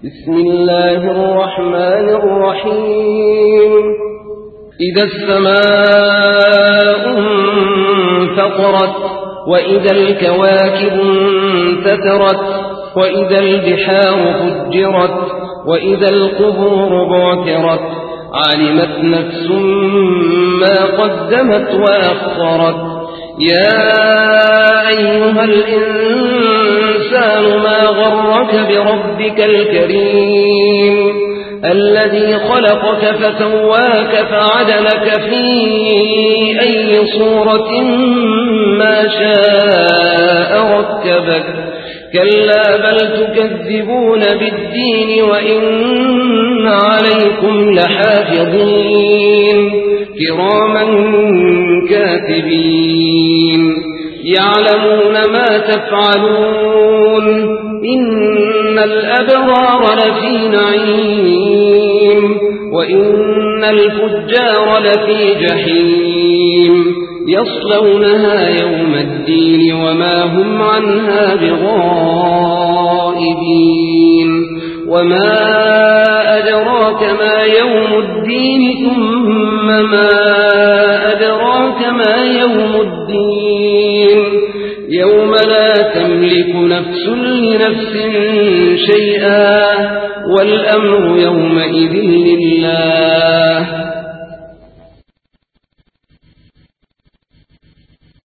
بسم الله الرحمن الرحيم إذا السماء انفطرت وإذا الكواكب انتثرت وإذا البحار فجرت وإذا القبور بعثرت علمت نفس ما قدمت وأخرت يا أيها الإنسان ما غرك بربك الكريم الذي خلقك فسواك فعدلك في أي صورة ما شاء ركبك كلا بل تكذبون بالدين وإن عليكم لحافظين كراما كاتبين يعلمون ما تفعلون إن الأبرار لفي نعيم وإن الفجار لفي جحيم يصلونها يوم الدين وما هم عنها بغائبين وما أدراك ما يوم الدين ثم ما أدراك ما يوم الدين يوم لا تملك نفس لنفس شيئا والأمر يومئذ لله